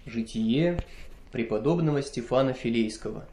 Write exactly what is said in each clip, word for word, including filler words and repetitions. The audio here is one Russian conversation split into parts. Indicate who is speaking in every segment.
Speaker 1: Житие преподобного Стефана Филейского.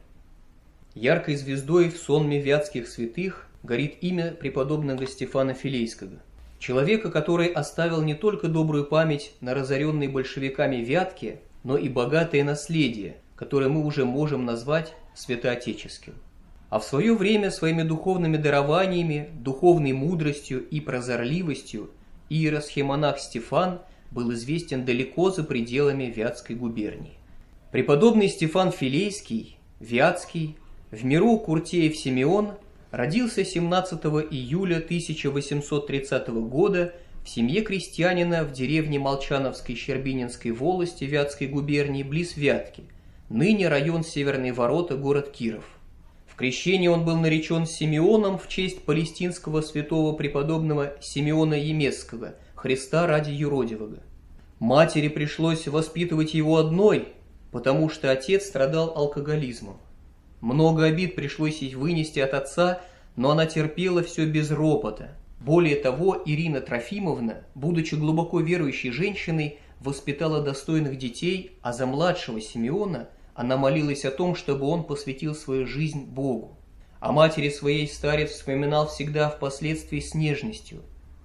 Speaker 1: Яркой звездой в сонме вятских святых горит имя преподобного Стефана Филейского, человека, который оставил не только добрую память на разоренной большевиками Вятке, но и богатое наследие, которое мы уже можем назвать святоотеческим. А в свое время своими духовными дарованиями, духовной мудростью и прозорливостью иеросхимонах Стефан был известен далеко за пределами Вятской губернии. Преподобный Стефан Филейский, Вятский, в миру Куртеев Симеон, родился семнадцатого июля тысяча восемьсот тридцатого года в семье крестьянина в деревне Молчановской Щербининской волости Вятской губернии близ Вятки, ныне район Северные Ворота, город Киров. В крещении он был наречен Симеоном в честь палестинского святого преподобного Симеона Емесского, Христа ради юродивого. Матери пришлось воспитывать его одной, потому что отец страдал алкоголизмом. Много обид пришлось ей вынести от отца, но она терпела все без ропота. Более того, Ирина Трофимовна, будучи глубоко верующей женщиной, воспитала достойных детей, а за младшего Симеона она молилась о том, чтобы он посвятил свою жизнь Богу. О матери своей старец вспоминал всегда впоследствии с нежностью.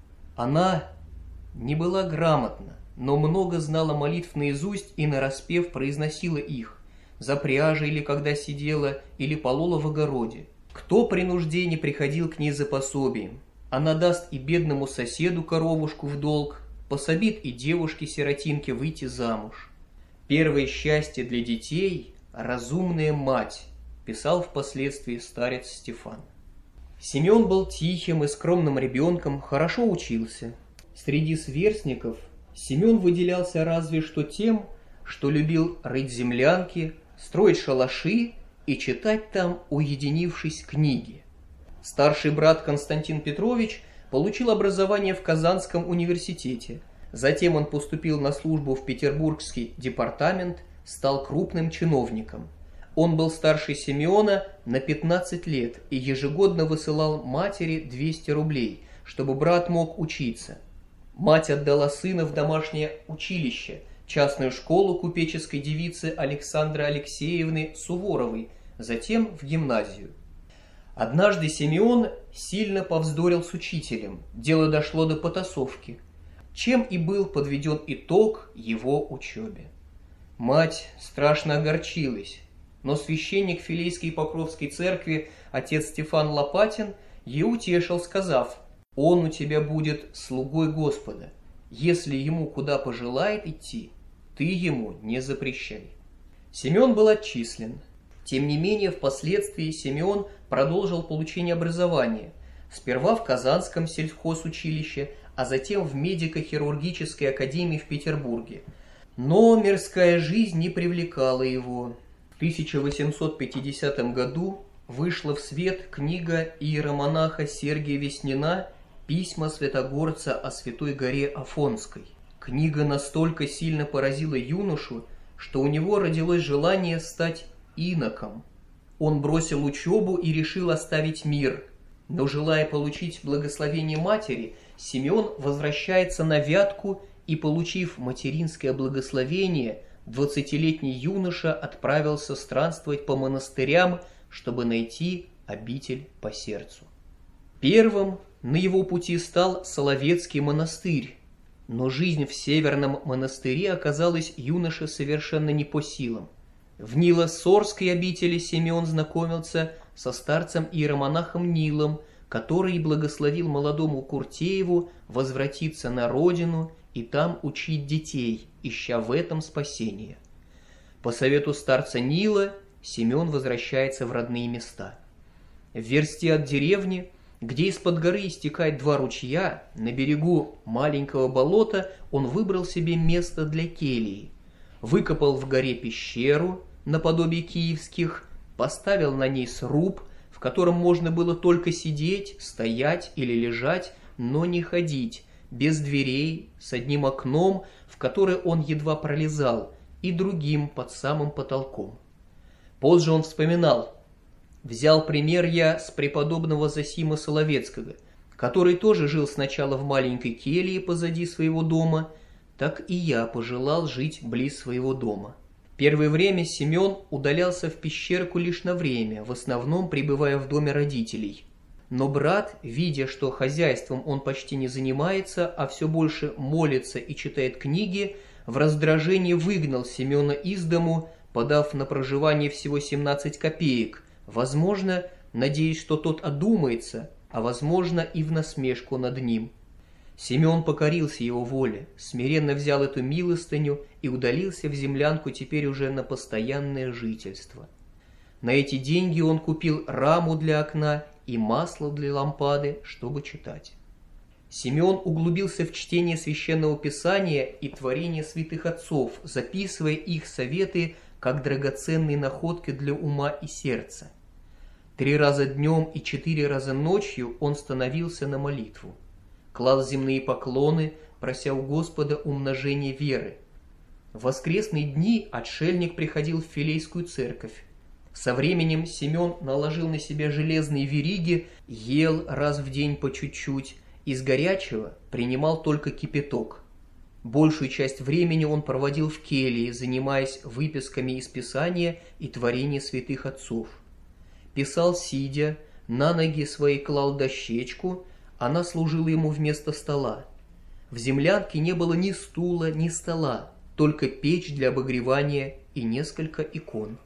Speaker 1: Она не была грамотна, но много знала молитв наизусть и нараспев произносила их, за пряжей или когда сидела, или полола в огороде. Кто при нужде не приходил к ней за пособием, она даст и бедному соседу коровушку в долг, пособит и девушке-сиротинке выйти замуж. Первое счастье для детей – разумная мать, писал впоследствии старец Стефан. Симеон был тихим и скромным ребенком, хорошо учился. Среди сверстников Симеон выделялся разве что тем, что любил рыть землянки, строить шалаши и читать там, уединившись, книги. Старший брат Константин Петрович получил образование в Казанском университете. Затем он поступил на службу в Петербургский департамент, стал крупным чиновником. Он был старше Симеона на пятнадцать лет и ежегодно высылал матери двести рублей, чтобы брат мог учиться. Мать отдала сына в домашнее училище, частную школу купеческой девицы Александры Алексеевны Суворовой, затем в гимназию. Однажды Симеон сильно повздорил с учителем, дело дошло до потасовки, чем и был подведен итог его учебе. Мать страшно огорчилась, но священник Филейской Покровской церкви, отец Стефан Лопатин, ее утешил, сказав: «Он у тебя будет слугой Господа, если ему куда пожелает идти, ты ему не запрещай». Симеон был отчислен. Тем не менее, впоследствии Симеон продолжил получение образования, сперва в Казанском сельхозучилище, а затем в медико-хирургической академии в Петербурге. Но мирская жизнь не привлекала его. В тысяча восемьсот пятидесятом году вышла в свет книга иеромонаха Сергия Веснина «Письма святогорца о Святой горе Афонской». Книга настолько сильно поразила юношу, что у него родилось желание стать иноком. Он бросил учебу и решил оставить мир, но, желая получить благословение матери, Симеон возвращается на Вятку и, получив материнское благословение, двадцатилетний юноша отправился странствовать по монастырям, чтобы найти обитель по сердцу. Первым на его пути стал Соловецкий монастырь, но жизнь в Северном монастыре оказалась юноше совершенно не по силам. В Нило-Сорской обители Симеон знакомился со старцем-иеромонахом Нилом, который благословил молодому Куртееву возвратиться на родину и там учить детей, ища в этом спасение. По совету старца Нила Симеон возвращается в родные места. В версте от деревни, где из-под горы истекает два ручья, на берегу маленького болота он выбрал себе место для келии, выкопал в горе пещеру наподобие киевских, поставил на ней сруб, в котором можно было только сидеть, стоять или лежать, но не ходить, без дверей, с одним окном, в которое он едва пролезал, и другим под самым потолком. Позже он вспоминал: «Взял пример я с преподобного Зосима Соловецкого, который тоже жил сначала в маленькой келье позади своего дома, так и я пожелал жить близ своего дома. Первое время Семен удалялся в пещерку лишь на время, в основном пребывая в доме родителей. Но брат, видя, что хозяйством он почти не занимается, а все больше молится и читает книги, в раздражении выгнал Семена из дому, подав на проживание всего семнадцать копеек, возможно, надеясь, что тот одумается, а возможно и в насмешку над ним. Семен покорился его воле, смиренно взял эту милостыню и удалился в землянку теперь уже на постоянное жительство. На эти деньги он купил раму для окна и масло для лампады, чтобы читать. Семен углубился в чтение Священного Писания и творения святых отцов, записывая их советы как драгоценные находки для ума и сердца. Три раза днем и четыре раза ночью он становился на молитву. Клал земные поклоны, прося у Господа умножения веры. В воскресные дни отшельник приходил в Филейскую церковь. Со временем Семен наложил на себя железные вериги, ел раз в день по чуть-чуть, из горячего принимал только кипяток. Большую часть времени он проводил в келье, занимаясь выписками из Писания и творения святых отцов. Писал сидя, на ноги свои клал дощечку, она служила ему вместо стола. В землянке не было ни стула, ни стола, только печь для обогревания и несколько икон.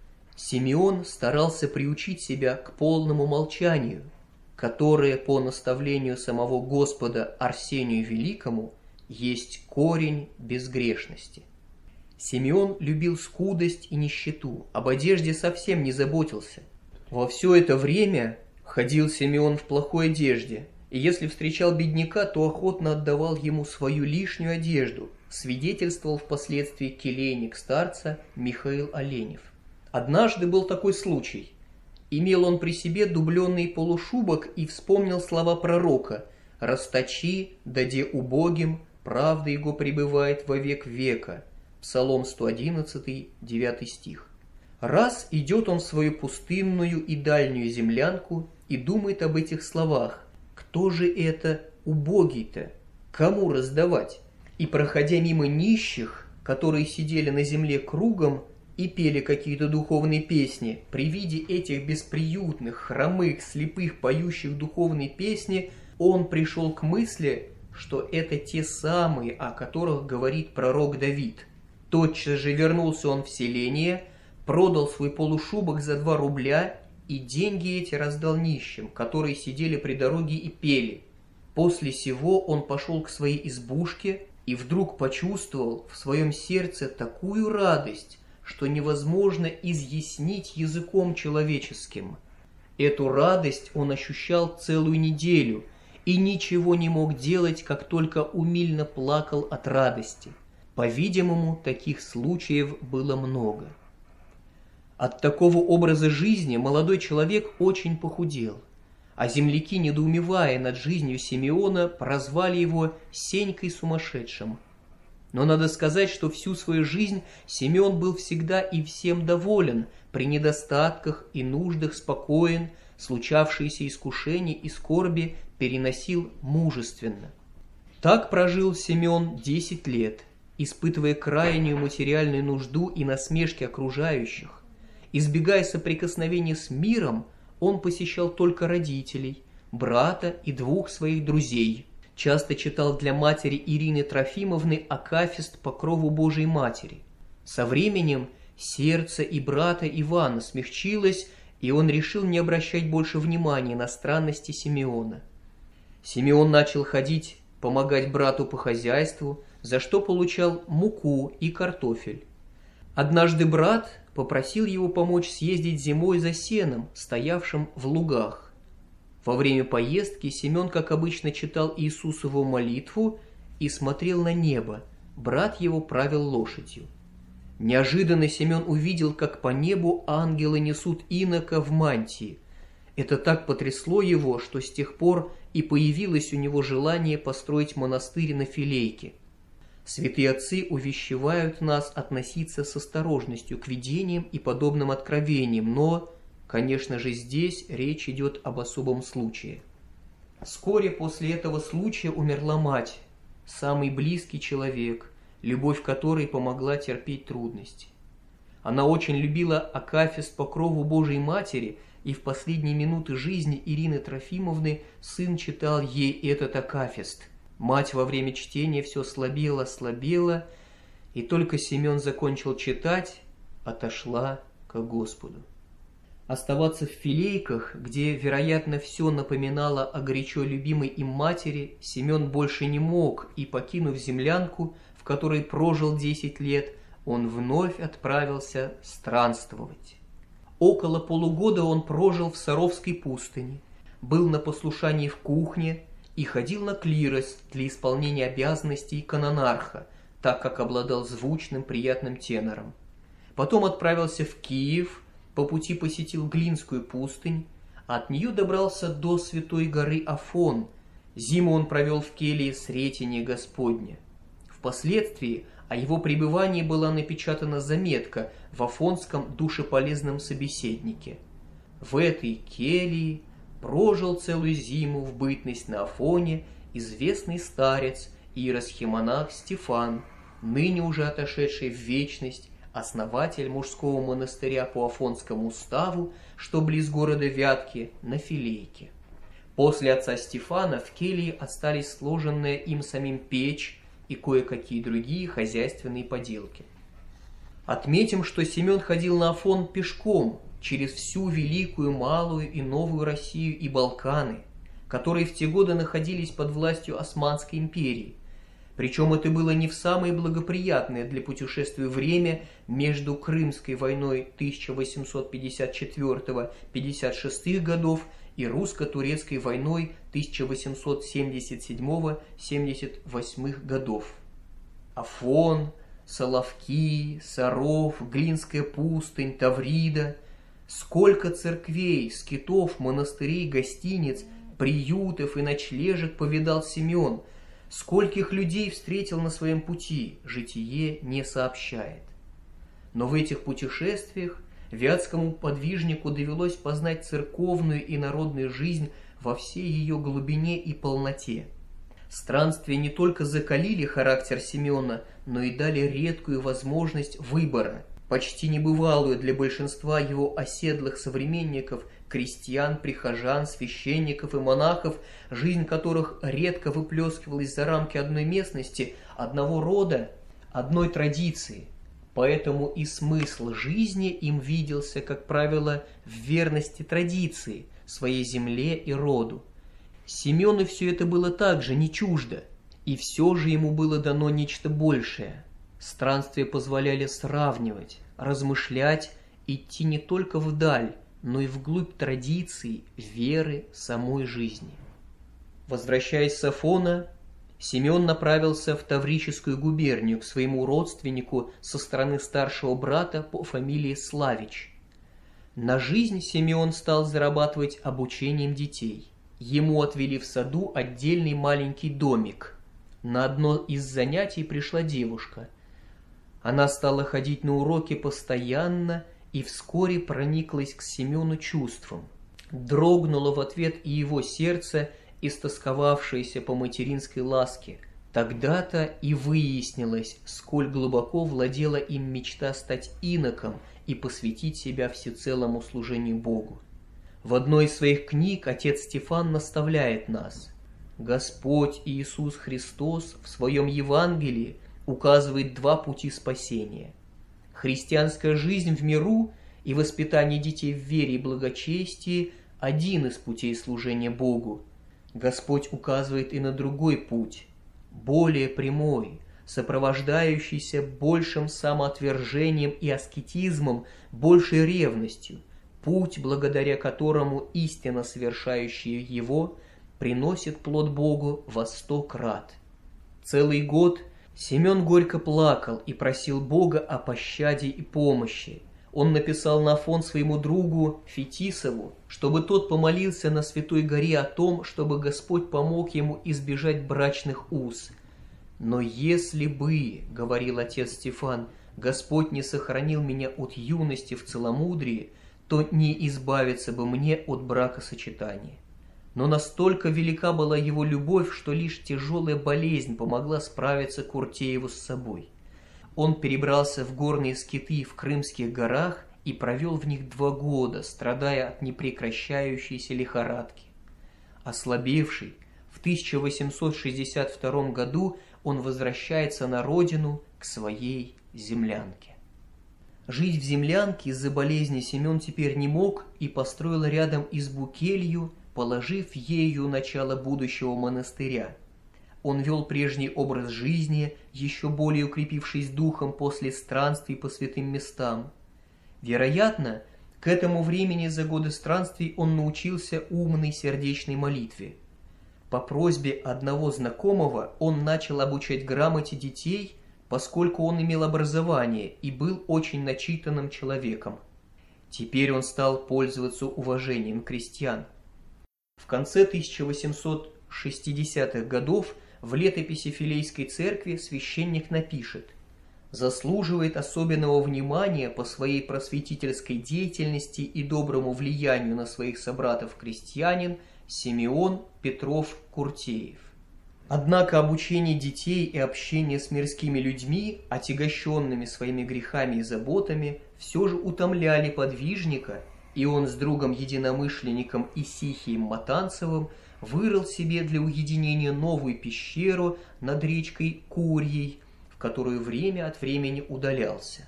Speaker 1: Симеон старался приучить себя к полному молчанию, которое, по наставлению самого Господа Арсению Великому, есть корень безгрешности. Симеон любил скудость и нищету, об одежде совсем не заботился. Во все это время ходил Симеон в плохой одежде, и если встречал бедняка, то охотно отдавал ему свою лишнюю одежду, свидетельствовал впоследствии келейник старца Михаил Оленев. Однажды был такой случай. Имел он при себе дубленный полушубок и вспомнил слова пророка: «Расточи, даде убогим, правда его пребывает во век века». Псалом сто одиннадцатый, девятый стих. Раз идет он в свою пустынную и дальнюю землянку и думает об этих словах: кто же это убогий-то? Кому раздавать? И, проходя мимо нищих, которые сидели на земле кругом и пели какие-то духовные песни, при виде этих бесприютных, хромых, слепых, поющих духовные песни, он пришел к мысли, что это те самые, о которых говорит пророк Давид. Тотчас же вернулся он в селение, продал свой полушубок за два рубля и деньги эти раздал нищим, которые сидели при дороге и пели. После сего он пошел к своей избушке и вдруг почувствовал в своем сердце такую радость, что невозможно изъяснить языком человеческим. Эту радость он ощущал целую неделю и ничего не мог делать, как только умильно плакал от радости. По-видимому, таких случаев было много. От такого образа жизни молодой человек очень похудел, а земляки, недоумевая над жизнью Симеона, прозвали его Сенькой сумасшедшим. Но надо сказать, что всю свою жизнь Симеон был всегда и всем доволен, при недостатках и нуждах спокоен, случавшиеся искушения и скорби переносил мужественно. Так прожил Симеон десять лет, испытывая крайнюю материальную нужду и насмешки окружающих. Избегая соприкосновения с миром, он посещал только родителей, брата и двух своих друзей. Часто читал для матери Ирины Трофимовны акафист Покрову Божией Матери. Со временем сердце и брата Ивана смягчилось, и он решил не обращать больше внимания на странности Симеона. Симеон начал ходить, помогать брату по хозяйству, за что получал муку и картофель. Однажды брат попросил его помочь съездить зимой за сеном, стоявшим в лугах. Во время поездки Семен, как обычно, читал Иисусову молитву и смотрел на небо. Брат его правил лошадью. Неожиданно Семен увидел, как по небу ангелы несут инока в мантии. Это так потрясло его, что с тех пор и появилось у него желание построить монастырь на Филейке. Святые отцы увещевают нас относиться с осторожностью к видениям и подобным откровениям, но, конечно же, здесь речь идет об особом случае. Вскоре после этого случая умерла мать. самый близкий человек, любовь которой помогла терпеть трудности. Она очень любила акафист по крову Божией Матери, и в последние минуты жизни Ирины Трофимовны сын читал ей этот акафист. Мать во время чтения все слабела, слабела, и только Семен закончил читать, отошла ко Господу. Оставаться в Филейках, где, вероятно, все напоминало о горячо любимой им матери, Семен больше не мог, и, покинув землянку, в которой прожил десять лет, он вновь отправился странствовать. Около полугода он прожил в Саровской пустыне, был на послушании в кухне и ходил на клирос для исполнения обязанностей канонарха, так как обладал звучным приятным тенором. Потом отправился в Киев, по пути посетил Глинскую пустынь, а от нее добрался до святой горы Афон. Зиму он провел в келье Сретения Господня. Впоследствии о его пребывании была напечатана заметка в Афонском душеполезном собеседнике. В этой келье прожил целую зиму в бытность на Афоне известный старец иеросхимонах Стефан, ныне уже отошедший в вечность, основатель мужского монастыря по Афонскому уставу, что близ города Вятки, на Филейке. После отца Стефана в келье остались сложенная им самим печь и кое-какие другие хозяйственные поделки. Отметим, что Семен ходил на Афон пешком через всю Великую, Малую и Новую Россию и Балканы, которые в те годы находились под властью Османской империи. Причем это было не в самое благоприятное для путешествия время между Крымской войной тысяча восемьсот пятьдесят четвёртого — пятьдесят шестого годов и русско-турецкой войной тысяча восемьсот семьдесят седьмого — семьдесят восьмого годов. Афон, Соловки, Саров, Глинская пустынь, Таврида. Сколько церквей, скитов, монастырей, гостиниц, приютов и ночлежек повидал Семен, скольких людей встретил на своем пути, житие не сообщает. Но в этих путешествиях вятскому подвижнику довелось познать церковную и народную жизнь во всей ее глубине и полноте. Странствия не только закалили характер Семена, но и дали редкую возможность выбора, почти небывалую для большинства его оседлых современников, крестьян, прихожан, священников и монахов, жизнь которых редко выплескивалась за рамки одной местности, одного рода, одной традиции. Поэтому и смысл жизни им виделся, как правило, в верности традиции, своей земле и роду. Семену все это было также не чуждо, и все же ему было дано нечто большее. Странствия позволяли сравнивать, размышлять, идти не только вдаль, но и вглубь традиций, веры, самой жизни. Возвращаясь с Афона, Семен направился в Таврическую губернию к своему родственнику со стороны старшего брата по фамилии Славич. На жизнь Семен стал зарабатывать обучением детей. Ему отвели в саду отдельный маленький домик. На одно из занятий пришла девушка. Она стала ходить на уроки постоянно и вскоре прониклась к Семену чувством. Дрогнуло в ответ и его сердце, истосковавшееся по материнской ласке. Тогда-то и выяснилось, сколь глубоко владела им мечта стать иноком и посвятить себя всецелому служению Богу. В одной из своих книг отец Стефан наставляет нас: Господь Иисус Христос в своем Евангелии указывает два пути спасения. Христианская жизнь в миру и воспитание детей в вере и благочестии – один из путей служения Богу. Господь указывает и на другой путь, более прямой, сопровождающийся большим самоотвержением и аскетизмом, большей ревностью, путь, благодаря которому истинно совершающие его приносит плод Богу во сто крат. Целый год Семен горько плакал и просил Бога о пощаде и помощи. Он написал на Афон своему другу Фетисову, чтобы тот помолился на Святой горе о том, чтобы Господь помог ему избежать брачных уз. «Но если бы, — говорил отец Стефан, — Господь не сохранил меня от юности в целомудрии, то не избавиться бы мне от бракосочетания». Но настолько велика была его любовь, что лишь тяжелая болезнь помогла справиться Куртееву с собой. Он перебрался в горные скиты в Крымских горах и провел в них два года, страдая от непрекращающейся лихорадки. Ослабевший, в тысяча восемьсот шестьдесят втором году он возвращается на родину к своей землянке. Жить в землянке из-за болезни Семен теперь не мог и построил рядом избу-келью, положив ею начало будущего монастыря. Он вел прежний образ жизни, еще более укрепившись духом после странствий по святым местам. Вероятно, к этому времени за годы странствий он научился умной сердечной молитве. По просьбе одного знакомого он начал обучать грамоте детей, поскольку он имел образование и был очень начитанным человеком. Теперь он стал пользоваться уважением крестьян. В конце тысяча восемьсот шестидесятых годов в летописи Филейской церкви священник напишет: «Заслуживает особенного внимания по своей просветительской деятельности и доброму влиянию на своих собратов-крестьянин Симеон Петров Куртеев». Однако обучение детей и общение с мирскими людьми, отягощенными своими грехами и заботами, все же утомляли подвижника, и он с другом-единомышленником Исихием Матанцевым вырыл себе для уединения новую пещеру над речкой Курьей, в которую время от времени удалялся.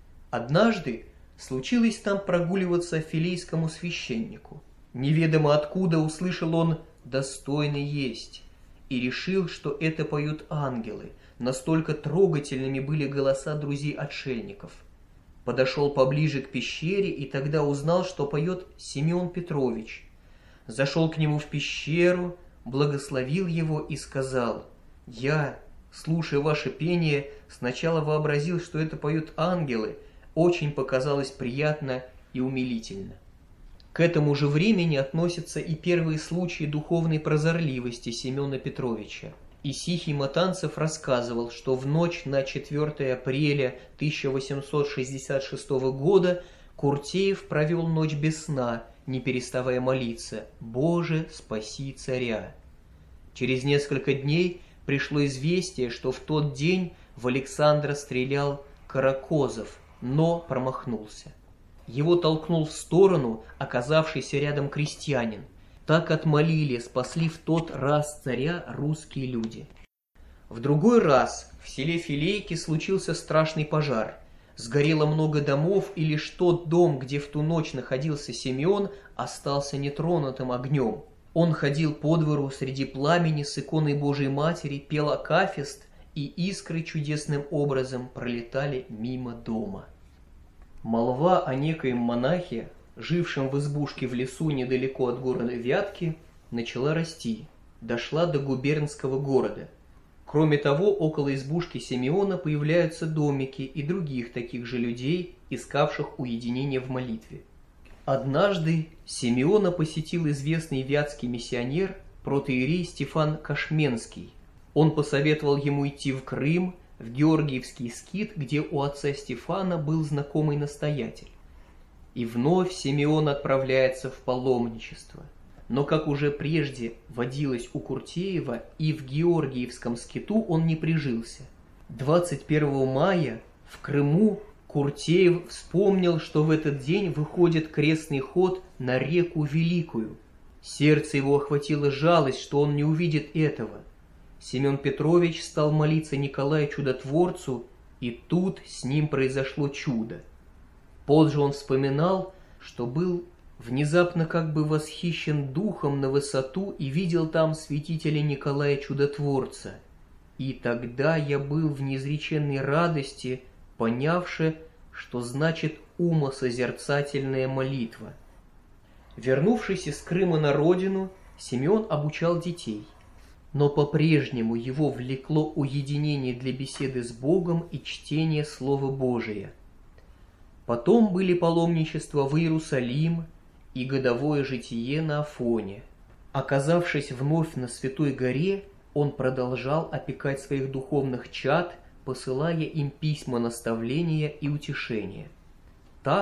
Speaker 1: Однажды случилось там прогуливаться филейскому священнику. Неведомо откуда услышал он «достойно есть» и решил, что это поют ангелы, настолько трогательными были голоса друзей-отшельников. Подошел поближе к пещере и тогда узнал, что поет Семен Петрович. Зашел к нему в пещеру, благословил его и сказал: «Я, слушая ваше пение, сначала вообразил, что это поют ангелы, очень показалось приятно и умилительно». К этому же времени относятся и первые случаи духовной прозорливости Семена Петровича. Исихий Матанцев рассказывал, что в ночь на четвёртое апреля тысяча восемьсот шестьдесят шестого года Куртеев провел ночь без сна, не переставая молиться: «Боже, спаси царя». Через несколько дней пришло известие, что в тот день в Александра стрелял Каракозов, но промахнулся. Его толкнул в сторону оказавшийся рядом крестьянин. Так отмолили, спасли в тот раз царя русские люди. В другой раз в селе Филейки случился страшный пожар. Сгорело много домов, и лишь тот дом, где в ту ночь находился Симеон, остался нетронутым огнем. Он ходил по двору среди пламени с иконой Божией Матери, пел акафист, и искры чудесным образом пролетали мимо дома. Молва о некоем монахе, жившем в избушке в лесу недалеко от города Вятки, начала расти, дошла до губернского города. Кроме того, около избушки Симеона появляются домики и других таких же людей, искавших уединения в молитве. Однажды Симеона посетил известный вятский миссионер, протоиерей Стефан Кашменский. Он посоветовал ему идти в Крым, в Георгиевский скит, где у отца Стефана был знакомый настоятель. И вновь Симеон отправляется в паломничество. Но, как уже прежде водилось у Куртеева, и в Георгиевском скиту он не прижился. двадцать первого мая в Крыму Куртеев вспомнил, что в этот день выходит крестный ход на реку Великую. Сердце его охватило жалость, что он не увидит этого. Семен Петрович стал молиться Николаю Чудотворцу, и тут с ним произошло чудо. Позже он вспоминал, что был внезапно как бы восхищен духом на высоту и видел там святителя Николая Чудотворца. И тогда я был в неизреченной радости, понявши, что значит умосозерцательная молитва. Вернувшись из Крыма на родину, Симеон обучал детей. Но по-прежнему его влекло уединение для беседы с Богом и чтение Слова Божия. Потом были паломничества в Иерусалим и годовое житие на Афоне. Оказавшись вновь на Святой горе, он продолжал опекать своих духовных чад, посылая им письма наставления и утешения. Так,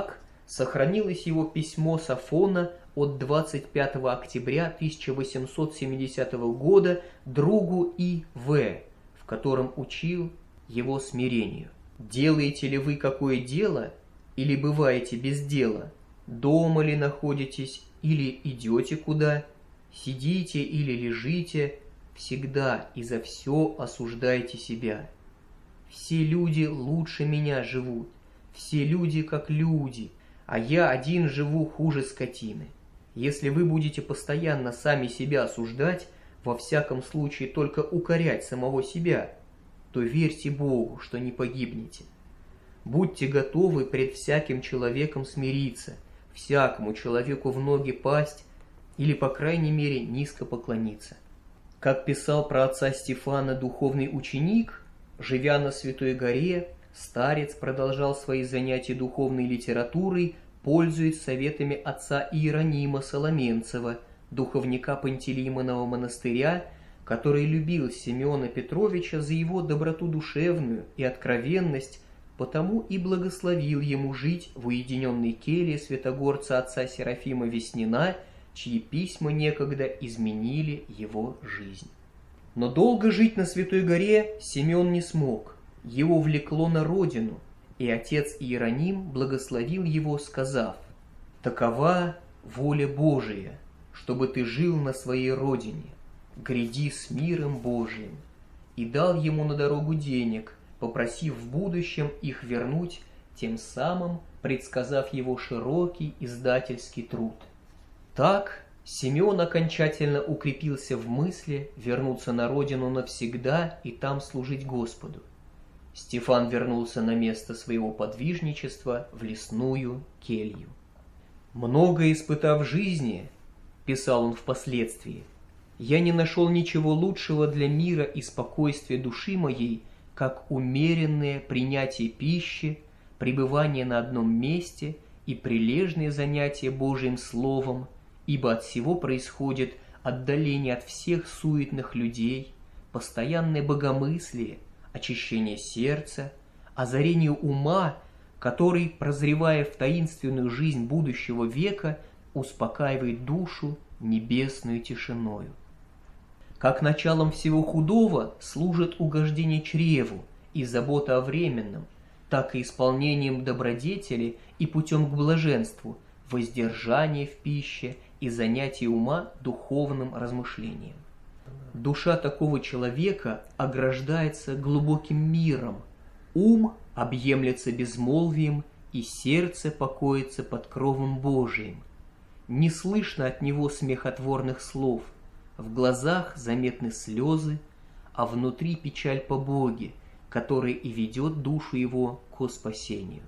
Speaker 1: сохранилось его письмо с Афона от двадцать пятого октября тысяча восемьсот семидесятого года другу И В, в котором учил его смирению. «Делаете ли вы какое дело, или бываете без дела? Дома ли находитесь, или идете куда? Сидите или лежите? Всегда и за все осуждайте себя. Все люди лучше меня живут, все люди как люди, а я один живу хуже скотины. Если вы будете постоянно сами себя осуждать, во всяком случае только укорять самого себя, то верьте Богу, что не погибнете. Будьте готовы пред всяким человеком смириться, всякому человеку в ноги пасть или, по крайней мере, низко поклониться». Как писал про отца Стефана духовный ученик, живя на Святой горе, старец продолжал свои занятия духовной литературой, пользуясь советами отца Иеронима Соломенцева, духовника Пантелеймонова монастыря, который любил Симеона Петровича за его доброту душевную и откровенность, потому и благословил ему жить в уединенной келье святогорца отца Серафима Веснина, чьи письма некогда изменили его жизнь. Но долго жить на Святой горе Симеон не смог, его влекло на родину, и отец Иероним благословил его, сказав: «Такова воля Божия, чтобы ты жил на своей родине, гряди с миром Божиим», и дал ему на дорогу денег, попросив в будущем их вернуть, тем самым предсказав его широкий издательский труд. Так Симеон окончательно укрепился в мысли вернуться на родину навсегда и там служить Господу. Стефан вернулся на место своего подвижничества в лесную келью. «Многое испытав в жизни, — писал он впоследствии, — я не нашел ничего лучшего для мира и спокойствия души моей, как умеренное принятие пищи, пребывание на одном месте и прилежные занятия Божьим Словом, ибо от всего происходит отдаление от всех суетных людей, постоянное богомыслие, очищение сердца, озарение ума, который, прозревая в таинственную жизнь будущего века, успокаивает душу небесную тишиною. Как началом всего худого служит угождение чреву и забота о временном, так и исполнением добродетели и путем к блаженству, воздержание в пище и занятие ума духовным размышлением. Душа такого человека ограждается глубоким миром, ум объемлется безмолвием, и сердце покоится под кровом Божиим. Не слышно от него смехотворных слов, в глазах заметны слезы, а внутри печаль по Боге, который и ведет душу его ко спасению.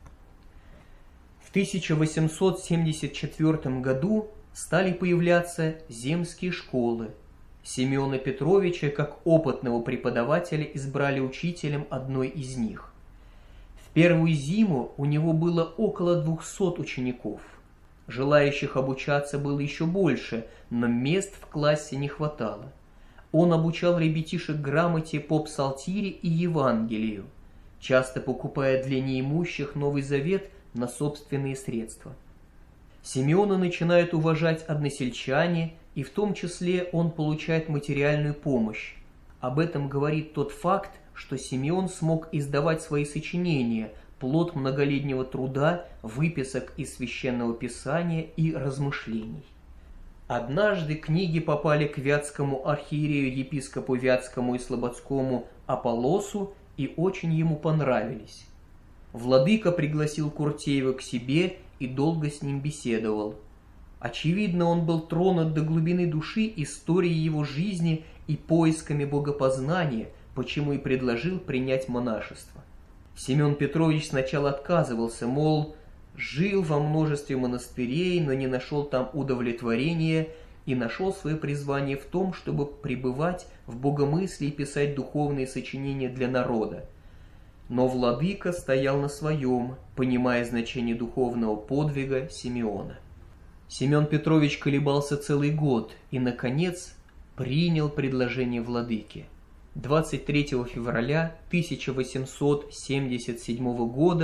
Speaker 1: В тысяча восемьсот семьдесят четвёртом году стали появляться земские школы. Семена Петровича как опытного преподавателя избрали учителем одной из них. В первую зиму у него было около двухсот учеников. Желающих обучаться было еще больше, но мест в классе не хватало. Он обучал ребятишек грамоте по псалтире и Евангелию, часто покупая для неимущих Новый Завет на собственные средства. Симеона начинают уважать односельчане, и в том числе он получает материальную помощь. Об этом говорит тот факт, что Симеон смог издавать свои сочинения, плод многолетнего труда, выписок из Священного Писания и размышлений. Однажды книги попали к вятскому архиерею епископу Вятскому и Слободскому Аполлосу и очень ему понравились. Владыка пригласил Куртеева к себе и долго с ним беседовал. Очевидно, он был тронут до глубины души историей его жизни и поисками богопознания, почему и предложил принять монашество. Семен Петрович сначала отказывался, мол, жил во множестве монастырей, но не нашел там удовлетворения и нашел свое призвание в том, чтобы пребывать в богомыслии и писать духовные сочинения для народа. Но владыка стоял на своем, понимая значение духовного подвига Симеона. Семен Петрович колебался целый год и, наконец, принял предложение владыки. двадцать третьего февраля тысяча восемьсот семьдесят седьмого года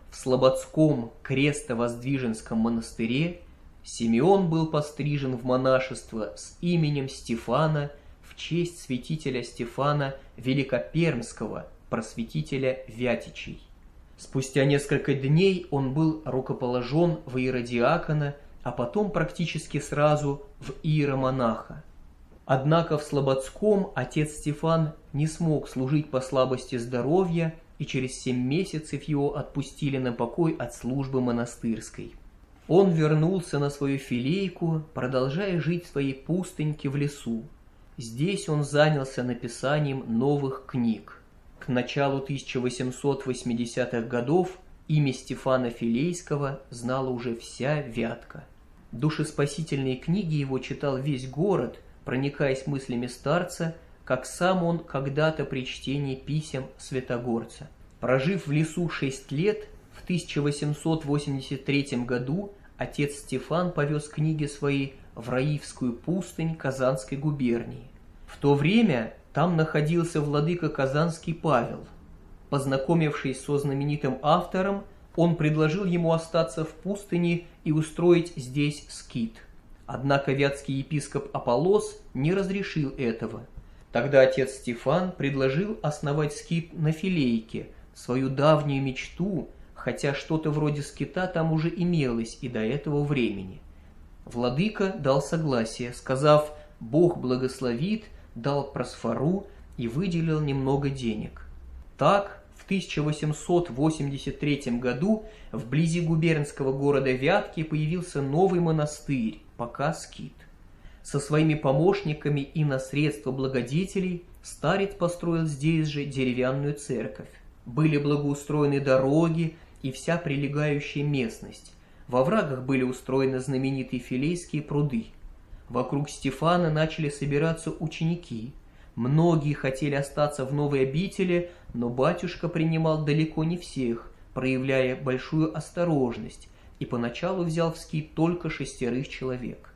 Speaker 1: в Слободском Крестовоздвиженском монастыре, Симеон был пострижен в монашество с именем Стефана в честь святителя Стефана Великопермского, просветителя Вятичей. Спустя несколько дней он был рукоположен в иеродиакона, а потом практически сразу в иеромонаха. Однако в Слободском отец Стефан не смог служить по слабости здоровья, и через семь месяцев его отпустили на покой от службы монастырской. Он вернулся на свою филейку, продолжая жить в своей пустыньке в лесу. Здесь он занялся написанием новых книг. К началу тысяча восемьсот восьмидесятых годов имя Стефана Филейского знала уже вся Вятка. Душеспасительные книги его читал весь город, проникаясь мыслями старца, как сам он когда-то при чтении писем святогорца. Прожив в лесу шесть лет, в тысяча восемьсот восемьдесят третьем году отец Стефан повез книги свои в Раивскую пустынь Казанской губернии. В то время там находился владыка Казанский Павел. Познакомившись со знаменитым автором, он предложил ему остаться в пустыне и устроить здесь скит. Однако вятский епископ Аполлос не разрешил этого. Тогда отец Стефан предложил основать скит на Филейке, свою давнюю мечту, хотя что-то вроде скита там уже имелось и до этого времени. Владыка дал согласие, сказав «Бог благословит», дал просфору и выделил немного денег. Так, в тысяча восемьсот восемьдесят третьем году вблизи губернского города Вятки появился новый монастырь, пока скит. Со своими помощниками и на средства благодетелей старец построил здесь же деревянную церковь. Были благоустроены дороги и вся прилегающая местность. Во оврагах были устроены знаменитые Филейские пруды. Вокруг Стефана начали собираться ученики. Многие хотели остаться в новой обители, но батюшка принимал далеко не всех, проявляя большую осторожность, и поначалу взял в скит только шестерых человек.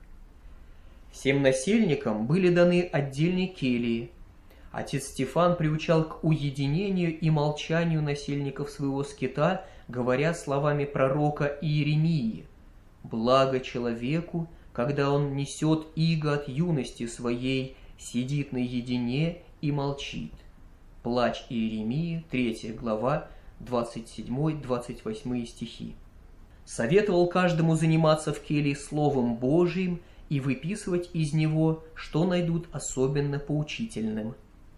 Speaker 1: Всем насельникам были даны отдельные кельи. Отец Стефан приучал к уединению и молчанию насельников своего скита, говоря словами пророка Иеремии: «Благо человеку, когда он несет иго от юности своей, сидит наедине и молчит». Плач Иеремии, третья глава, двадцать седьмой — двадцать восьмой стихи. Советовал каждому заниматься в келье Словом Божиим и выписывать из него, что найдут особенно поучительным.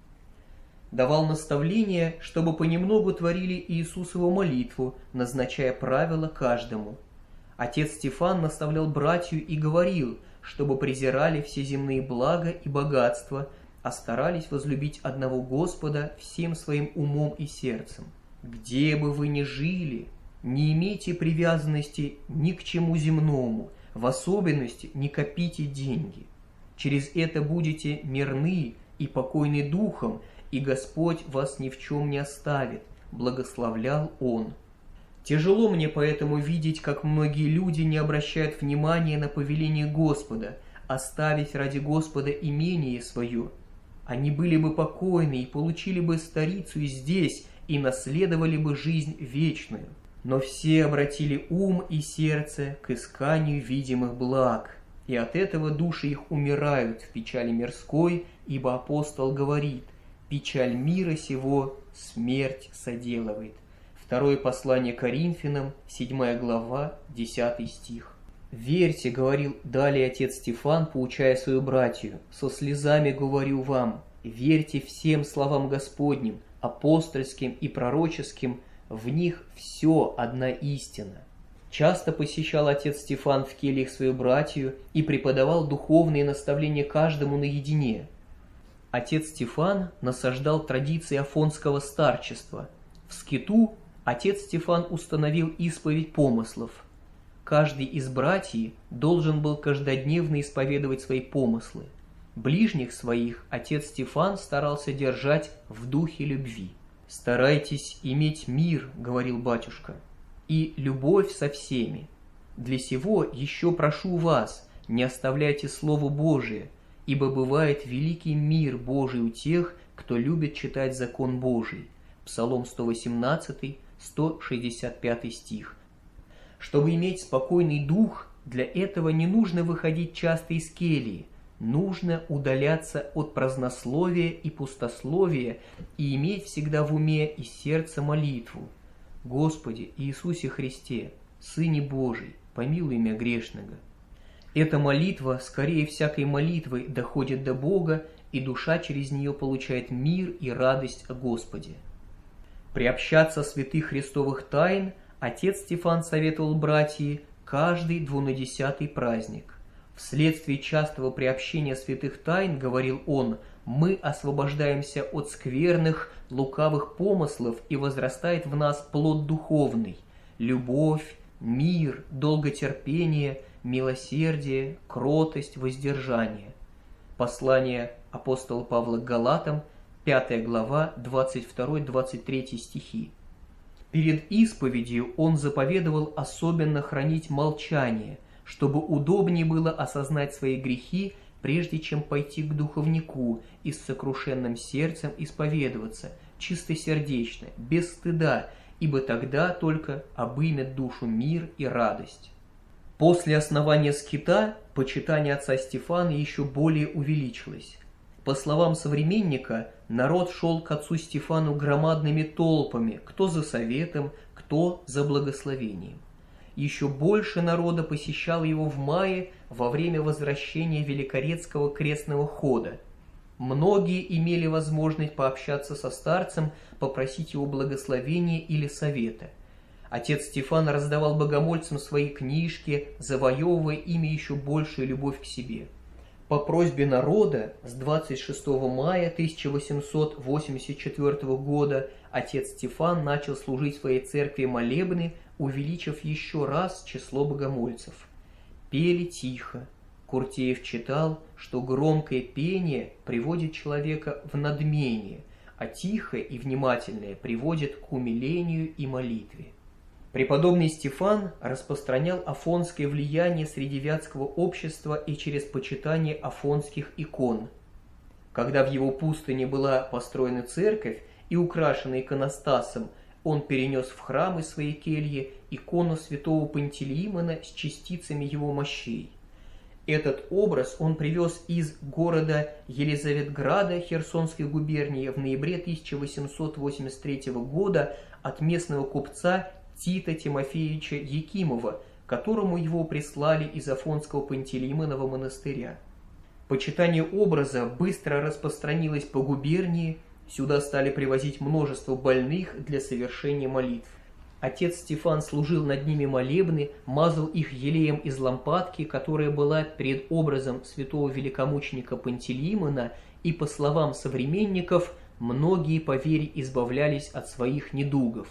Speaker 1: Давал наставления, чтобы понемногу творили Иисусову молитву, назначая правила каждому. Отец Стефан наставлял братью и говорил, чтобы презирали все земные блага и богатства, а старались возлюбить одного Господа всем своим умом и сердцем. Где бы вы ни жили, не имейте привязанности ни к чему земному, в особенности не копите деньги. Через это будете мирны и покойны духом, и Господь вас ни в чем не оставит, благословлял он. Тяжело мне поэтому видеть, как многие люди не обращают внимания на повеление Господа, оставить ради Господа имение свое. Они были бы покойны и получили бы старицу и здесь, и наследовали бы жизнь вечную. Но все обратили ум и сердце к исканию видимых благ, и от этого души их умирают в печали мирской, ибо апостол говорит: «Печаль мира сего смерть соделывает». Второе послание Коринфянам, седьмая глава, десятый стих. «Верьте, — говорил далее отец Стефан, поучая свою братью, — со слезами говорю вам, верьте всем словам Господним, апостольским и пророческим, в них все одна истина». Часто посещал отец Стефан в кельях свою братью и преподавал духовные наставления каждому наедине. Отец Стефан насаждал традиции афонского старчества. В скиту отец Стефан установил исповедь помыслов. Каждый из братьев должен был каждодневно исповедовать свои помыслы. Ближних своих отец Стефан старался держать в духе любви. «Старайтесь иметь мир, — говорил батюшка, — и любовь со всеми. Для сего еще прошу вас, не оставляйте Слово Божие, ибо бывает великий мир Божий у тех, кто любит читать закон Божий». Псалом сто восемнадцатый, сто шестьдесят пятый стих. Чтобы иметь спокойный дух, для этого не нужно выходить часто из кельи, нужно удаляться от празднословия и пустословия и иметь всегда в уме и сердце молитву. Господи Иисусе Христе, Сыне Божий, помилуй меня грешного. Эта молитва, скорее всякой молитвы, доходит до Бога, и душа через нее получает мир и радость о Господе. Приобщаться святых христовых тайн отец Стефан советовал братьи каждый двунадесятый праздник. Вследствие частого приобщения святых тайн, говорил он, мы освобождаемся от скверных, лукавых помыслов, и возрастает в нас плод духовный – любовь, мир, долготерпение, милосердие, кротость, воздержание. Послание апостола Павла к Галатам, пятая глава, двадцать второй — двадцать третий стихи. Перед исповедью он заповедовал особенно хранить молчание, чтобы удобнее было осознать свои грехи, прежде чем пойти к духовнику и с сокрушенным сердцем исповедоваться, чистосердечно, без стыда, ибо тогда только обымет душу мир и радость. После основания скита почитание отца Стефана еще более увеличилось. По словам современника, народ шел к отцу Стефану громадными толпами, кто за советом, кто за благословением. Еще больше народа посещал его в мае во время возвращения Великорецкого крестного хода. Многие имели возможность пообщаться со старцем, попросить его благословения или совета. Отец Стефан раздавал богомольцам свои книжки, завоевывая ими еще большую любовь к себе. По просьбе народа с двадцать шестого мая тысяча восемьсот восемьдесят четвёртого года отец Стефан начал служить в своей церкви молебны, увеличив еще раз число богомольцев. Пели тихо. Куртеев читал, что громкое пение приводит человека в надмение, а тихое и внимательное приводит к умилению и молитве. Преподобный Стефан распространял афонское влияние среди вятского общества и через почитание афонских икон. Когда в его пустыне была построена церковь и украшена иконостасом, он перенес в храм из своей кельи икону святого Пантелеимона с частицами его мощей. Этот образ он привез из города Елизаветграда Херсонской губернии в ноябре тысяча восемьсот восемьдесят третьего года от местного купца Тита Тимофеевича Якимова, которому его прислали из Афонского Пантелеимонова монастыря. Почитание образа быстро распространилось по губернии, сюда стали привозить множество больных для совершения молитв. Отец Стефан служил над ними молебны, мазал их елеем из лампадки, которая была перед образом святого великомученика Пантелеимона, и, по словам современников, многие по вере избавлялись от своих недугов.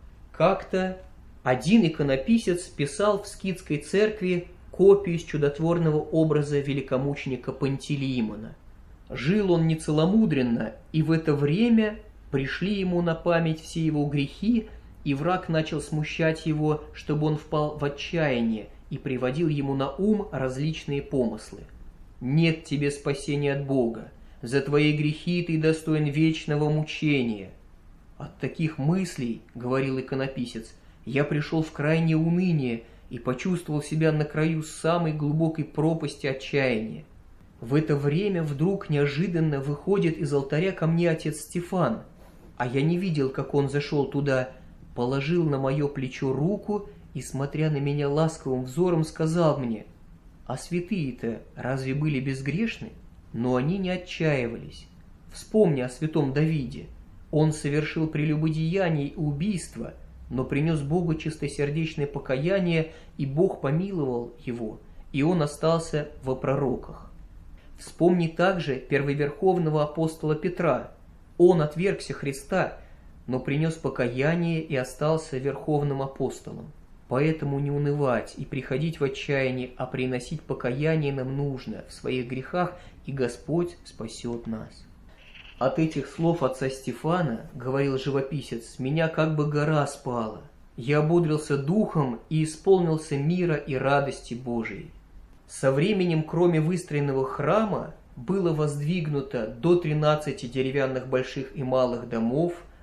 Speaker 1: Как-то один иконописец писал в скитской церкви копию с чудотворного образа великомученика Пантелеимона. Жил он нецеломудренно, и в это время пришли ему на память все его грехи, и враг начал смущать его, чтобы он впал в отчаяние, и приводил ему на ум различные помыслы. «Нет тебе спасения от Бога, за твои грехи ты достоин вечного мучения». «От таких мыслей, — говорил иконописец, — я пришел в крайнее уныние и почувствовал себя на краю самой глубокой пропасти отчаяния. В это время вдруг неожиданно выходит из алтаря ко мне отец Стефан, а я не видел, как он зашел туда, положил на мое плечо руку и, смотря на меня ласковым взором, сказал мне: «А святые-то разве были безгрешны? Но они не отчаивались. Вспомни о святом Давиде. Он совершил прелюбодеяние и убийство, но принес Богу чистосердечное покаяние, и Бог помиловал его, и он остался во пророках. Вспомни также первоверховного апостола Петра. Он отвергся Христа, но принес покаяние и остался верховным апостолом. Поэтому не унывать и приходить в отчаяние, а приносить покаяние нам нужно в своих грехах, и Господь спасет нас». От этих слов отца Стефана, говорил живописец, меня как бы гора спала. Я ободрился духом и исполнился мира и радости Божией. Со временем, кроме выстроенного храма, было воздвигнуто до тринадцати деревянных больших и малых домов,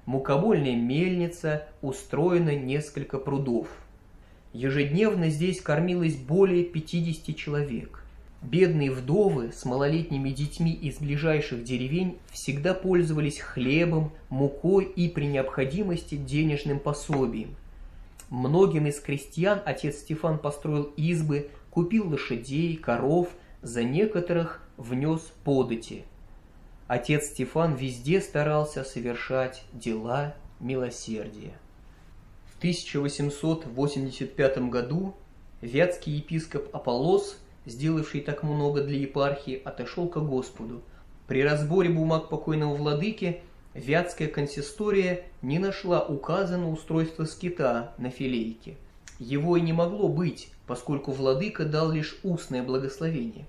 Speaker 1: мукобольная мельница, устроено несколько прудов. Ежедневно здесь кормилось более пятидесяти человек. Бедные вдовы с малолетними детьми из ближайших деревень всегда пользовались хлебом, мукой и при необходимости денежным пособием. Многим из крестьян отец Стефан построил избы, купил лошадей, коров, за некоторых внес подати. Отец Стефан везде старался совершать дела милосердия. В тысяча восемьсот восемьдесят пятом году вятский епископ Аполлос, сделавший так много для епархии, отошел ко Господу. При разборе бумаг покойного владыки Вятская консистория не нашла указа на устройство скита на Филейке. Его и не могло быть, поскольку владыка дал лишь устное благословение.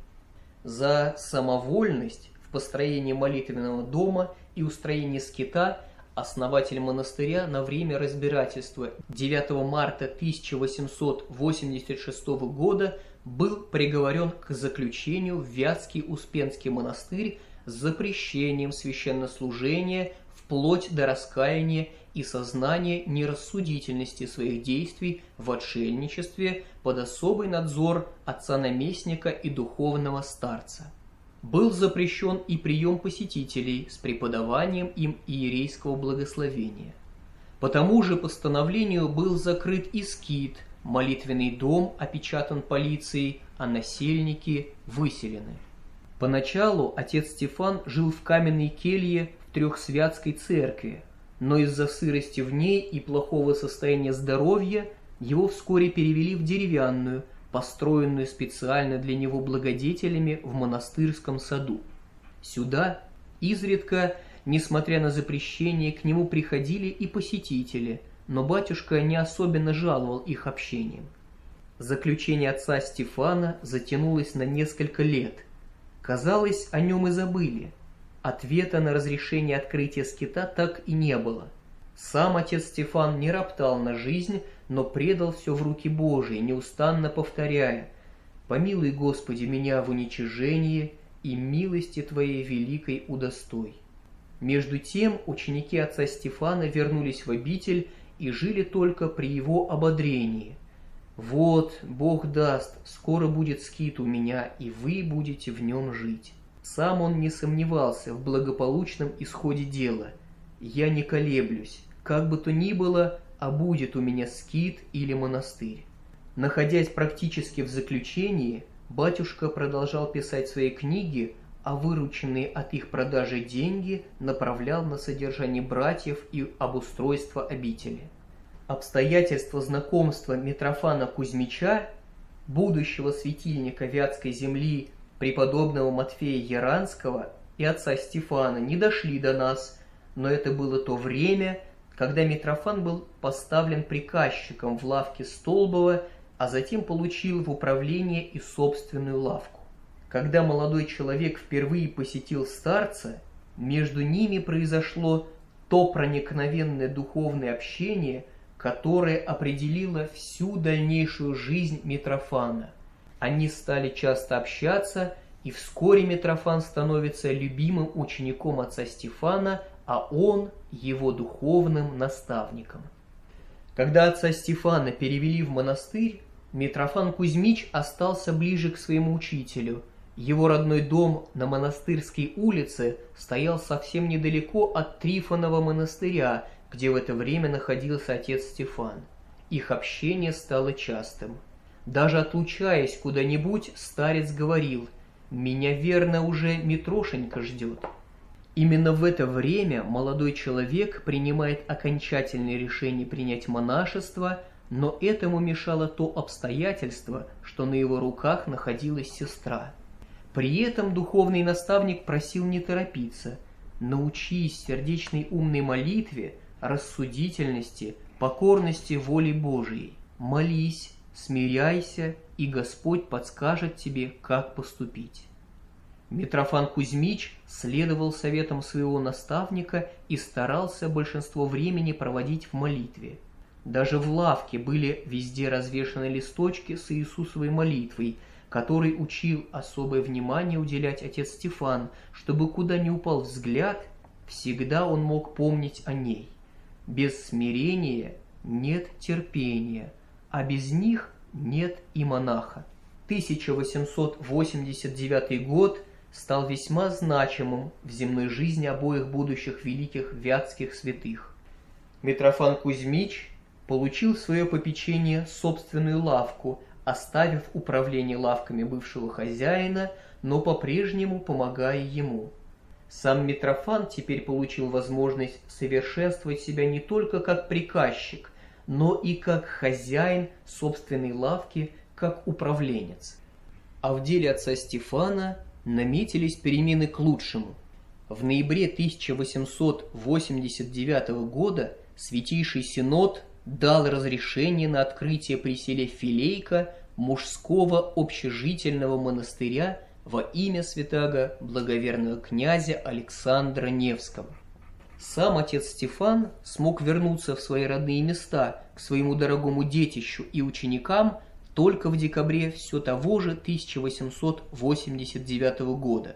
Speaker 1: За самовольность в построении молитвенного дома и устроении скита основатель монастыря на время разбирательства девятого марта тысяча восемьсот восемьдесят шестого года был приговорен к заключению в Вятский Успенский монастырь с запрещением священнослужения вплоть до раскаяния и сознания нерассудительности своих действий в отшельничестве под особый надзор отца-наместника и духовного старца. Был запрещен и прием посетителей с преподаванием им иерейского благословения. По тому же постановлению был закрыт и скит, молитвенный дом опечатан полицией, а насельники выселены. Поначалу отец Стефан жил в каменной келье в Трехсвятской церкви, но из-за сырости в ней и плохого состояния здоровья его вскоре перевели в деревянную, построенную специально для него благодетелями в монастырском саду. Сюда изредка, несмотря на запрещение, к нему приходили и посетители, но батюшка не особенно жаловал их общением. Заключение отца Стефана затянулось на несколько лет. Казалось, о нем и забыли. Ответа на разрешение открытия скита так и не было. Сам отец Стефан не роптал на жизнь, но предал все в руки Божии, неустанно повторяя: «Помилуй, Господи, меня в уничижении, и милости Твоей великой удостой». Между тем ученики отца Стефана вернулись в обитель и жили только при его ободрении. «Вот, Бог даст, скоро будет скит у меня, и вы будете в нем жить». Сам он не сомневался в благополучном исходе дела. «Я не колеблюсь, как бы то ни было, а будет у меня скит или монастырь». Находясь практически в заключении, батюшка продолжал писать свои книги, а вырученные от их продажи деньги направлял на содержание братьев и обустройство обители. Обстоятельства знакомства Митрофана Кузьмича, будущего светильника Вятской земли, преподобного Матфея Яранского и отца Стефана, не дошли до нас, но это было то время, когда Митрофан был поставлен приказчиком в лавке Столбова, а затем получил в управление и собственную лавку. Когда молодой человек впервые посетил старца, между ними произошло то проникновенное духовное общение, которое определило всю дальнейшую жизнь Митрофана. Они стали часто общаться, и вскоре Митрофан становится любимым учеником отца Стефана, а он его духовным наставником. Когда отца Стефана перевели в монастырь, Митрофан Кузьмич остался ближе к своему учителю. Его родной дом на Монастырской улице стоял совсем недалеко от Трифонова монастыря, где в это время находился отец Стефан. Их общение стало частым. Даже отлучаясь куда-нибудь, старец говорил: «Меня, верно, уже Митрошенька ждет». Именно в это время молодой человек принимает окончательное решение принять монашество, но этому мешало то обстоятельство, что на его руках находилась сестра. При этом духовный наставник просил не торопиться: «Научись сердечной умной молитве, рассудительности, покорности воле Божией. Молись, смиряйся, и Господь подскажет тебе, как поступить». Митрофан Кузьмич следовал советам своего наставника и старался большинство времени проводить в молитве. Даже в лавке были везде развешаны листочки с Иисусовой молитвой, которой учил особое внимание уделять отец Стефан, чтобы куда ни упал взгляд, всегда он мог помнить о ней. Без смирения нет терпения, а без них нет и монаха. тысяча восемьсот восемьдесят девятый год стал весьма значимым в земной жизни обоих будущих великих вятских святых. Митрофан Кузьмич получил в свое попечение собственную лавку, оставив управление лавками бывшего хозяина, но по-прежнему помогая ему. Сам Митрофан теперь получил возможность совершенствовать себя не только как приказчик, но и как хозяин собственной лавки, как управленец. А в деле отца Стефана наметились перемены к лучшему. В ноябре тысяча восемьсот восемьдесят девятого года Святейший Синод дал разрешение на открытие при селе Филейка мужского общежительного монастыря во имя святаго благоверного князя Александра Невского. Сам отец Стефан смог вернуться в свои родные места к своему дорогому детищу и ученикам только в декабре все того же тысяча восемьсот восемьдесят девятого года.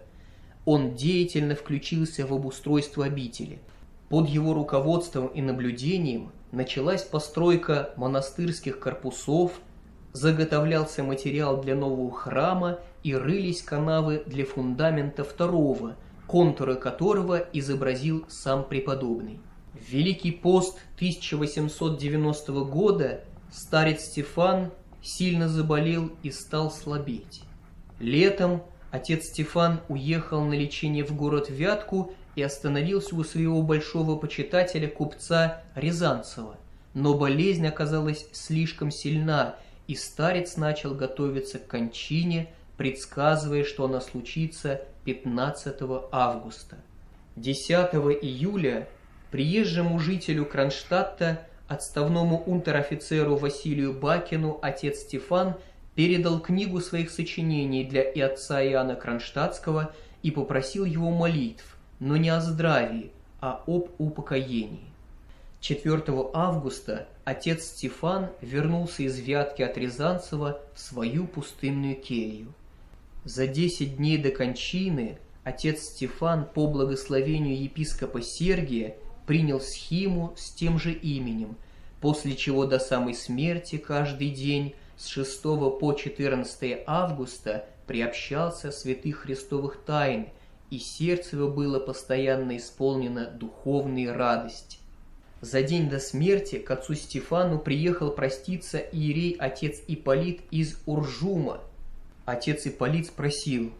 Speaker 1: Он деятельно включился в обустройство обители. Под его руководством и наблюдением началась постройка монастырских корпусов, заготовлялся материал для нового храма и рылись канавы для фундамента второго, контуры которого изобразил сам преподобный. В Великий пост тысяча восемьсот девяностого года старец Стефан сильно заболел и стал слабеть. Летом отец Стефан уехал на лечение в город Вятку и остановился у своего большого почитателя купца Рязанцева, но болезнь оказалась слишком сильна, и старец начал готовиться к кончине, предсказывая, что она случится пятнадцатого августа. десятого июля приезжему жителю Кронштадта, отставному унтер-офицеру Василию Бакину, отец Стефан передал книгу своих сочинений для и отца Иоанна Кронштадтского и попросил его молитв, но не о здравии, а об упокоении. четвёртого августа отец Стефан вернулся из Вятки от Рязанцева в свою пустынную келью. За десять дней до кончины отец Стефан по благословению епископа Сергия принял схиму с тем же именем, после чего до самой смерти каждый день с шестого по четырнадцатое августа приобщался святых христовых тайн, и сердце его было постоянно исполнено духовной радости. За день до смерти к отцу Стефану приехал проститься иерей отец Ипполит из Уржума. Отец Ипполит спросил: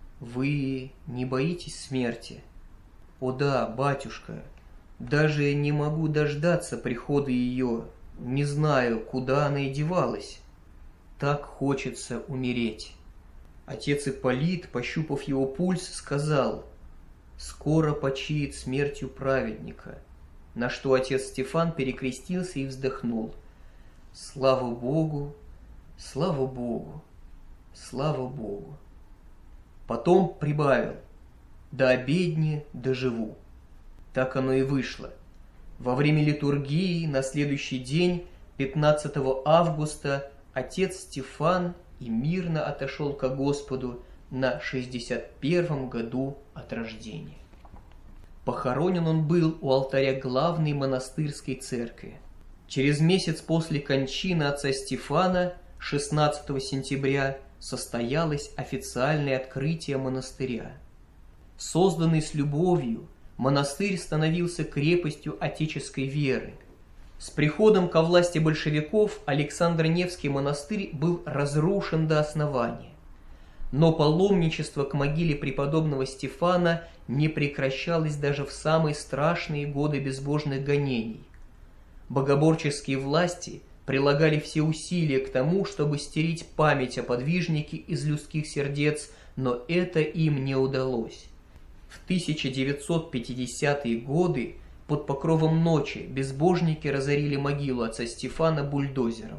Speaker 1: «Вы не боитесь смерти?» «О да, батюшка, даже не могу дождаться прихода ее, не знаю, куда она и девалась. Так хочется умереть». Отец Ипполит, пощупав его пульс, сказал: «Скоро почиет смертью праведника». На что отец Стефан перекрестился и вздохнул: «Слава Богу, слава Богу, слава Богу». Потом прибавил: «До обедни доживу». Так оно и вышло. Во время литургии на следующий день, пятнадцатого августа, отец Стефан и мирно отошел ко Господу на шестьдесят первом году от рождения. Похоронен он был у алтаря главной монастырской церкви. Через месяц после кончины отца Стефана, шестнадцатого сентября, состоялось официальное открытие монастыря. Созданный с любовью, монастырь становился крепостью отеческой веры. С приходом ко власти большевиков Александр Невский монастырь был разрушен до основания. Но паломничество к могиле преподобного Стефана не прекращалось даже в самые страшные годы безбожных гонений. Богоборческие власти прилагали все усилия к тому, чтобы стереть память о подвижнике из людских сердец, но это им не удалось. В тысяча девятьсот пятидесятые годы под покровом ночи безбожники разорили могилу отца Стефана бульдозером.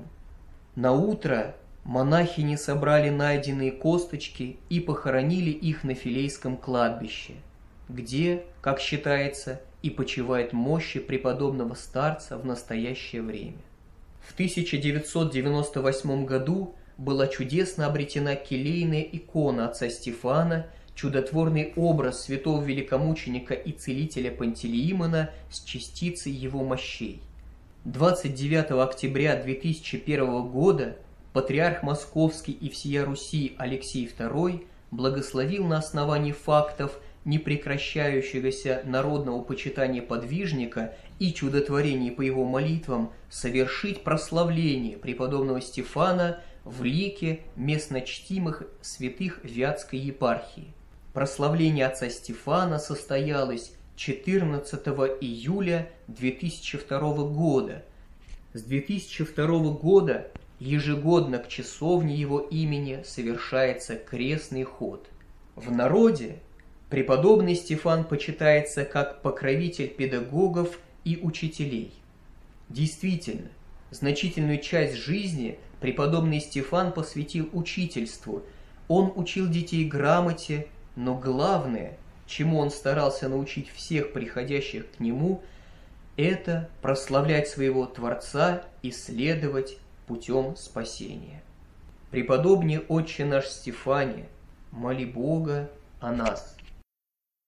Speaker 1: Наутро монахини собрали найденные косточки и похоронили их на Филейском кладбище, где, как считается, и почивает мощи преподобного старца в настоящее время. В тысяча девятьсот девяносто восьмом году была чудесно обретена келейная икона отца Стефана, чудотворный образ святого великомученика и целителя Пантелеимона с частицей его мощей. двадцать девятого октября две тысячи первого года патриарх Московский и всея Руси Алексей второй благословил на основании фактов непрекращающегося народного почитания подвижника и чудотворений по его молитвам совершить прославление преподобного Стефана в лике местночтимых святых Вятской епархии. Прославление отца Стефана состоялось четырнадцатого июля две тысячи второго года. С две тысячи второго года ежегодно к часовне его имени совершается крестный ход. В народе преподобный Стефан почитается как покровитель педагогов и учителей. Действительно, значительную часть жизни преподобный Стефан посвятил учительству. Он учил детей грамоте, но главное, чему он старался научить всех приходящих к нему, это прославлять своего Творца и следовать путем спасения. Преподобный отче наш Стефане, моли Бога о нас.